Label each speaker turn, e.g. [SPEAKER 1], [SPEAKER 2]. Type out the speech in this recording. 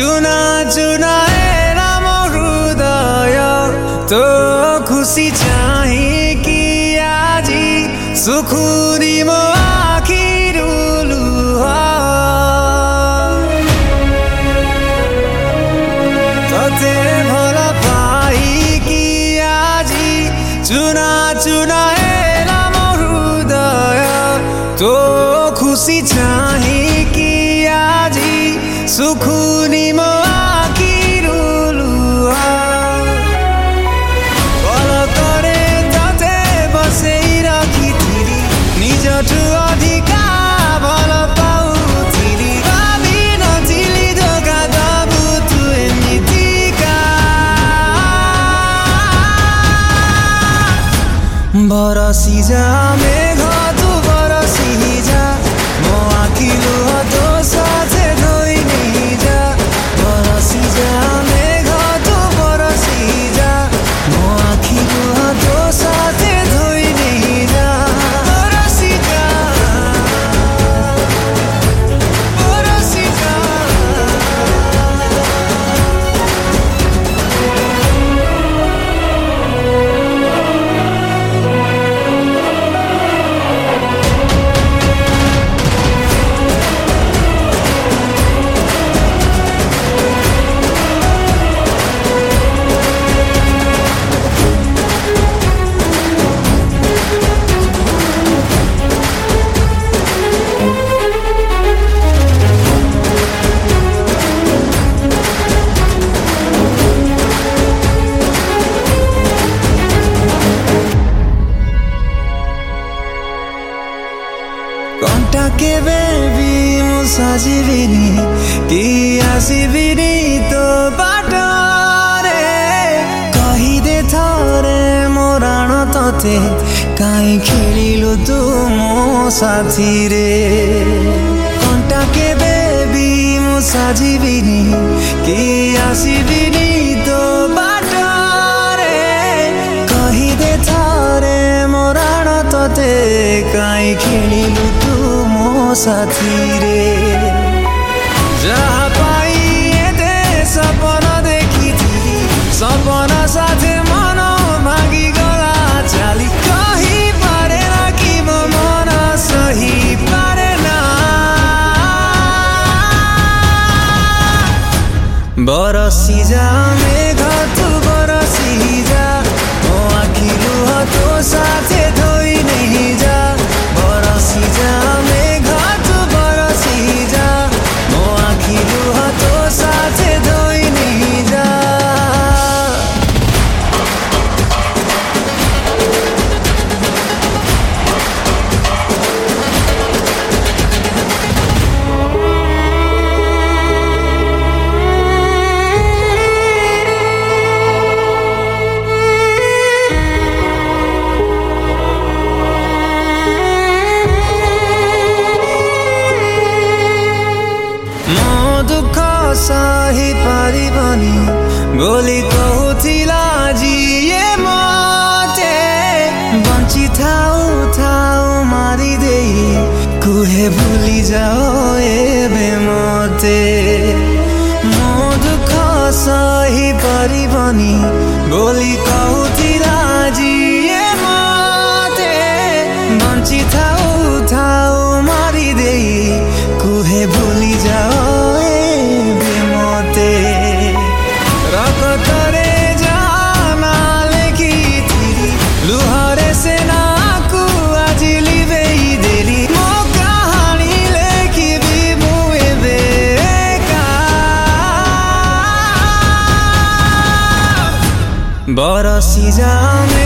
[SPEAKER 1] चुना चुनाएर म हृदय तो खुसी चाहिँ कि आजी सुखुनी म आखिर तते भल पाई कि आजी चुना चुनाएर म हृदय तो खुसी चाहिँ कि आजी सुखुनी म आखिर बल करे तते बसेरखिथिली निजठु अधिकार भल पाउथिली भावी नथिली धोका दबुतु एमितिका बरसी जा मेघ तु बरसी जा म आखिलो हतो साथे धोइ नै जा बरसी जा मेघ तु बरसी जा म आखिलो हतो साथे धोइ नै जा बरसी जा बरसी जा के बेबी मु सजिबिनी कि आसिबिनी तो बाटो रे कहिदे थरे मो राण तते काई खेलिलु तू मो साथी रे कंटा के बेबी मु सजिबिनी कि आसिबिनी तो बाटो रे कहिदे थरे मो राण तते काई खेलिलु साथी रे जहाँ पाई एते सपना देखिथिली सपना साथे मन भागी गला चाली कही पारेन कि म मन सही पारेन बरसी जा मेघ तु बरसी जा म आखिलो हतो साथे धोइ नै जा बरसी जा मेघ तु बरसी जा म आखिलो हतो साथे धोइ नै जा दुख सही पारिबनी बोली कहूथिला जिए मते बंची थाऊ थाऊ मारी देई कुहे भूली जाओ एबे मते मो दुख सही पारिबनी बोली कहूथिला जिए मते बंची थाऊ थाऊ मारी देई कुहे भूली जाओ रकतरे जाना लेखिथिली लुहरे से नाकु आजी लिबेई देली मो कहानी लेखिबी मुए बेका बरसी जा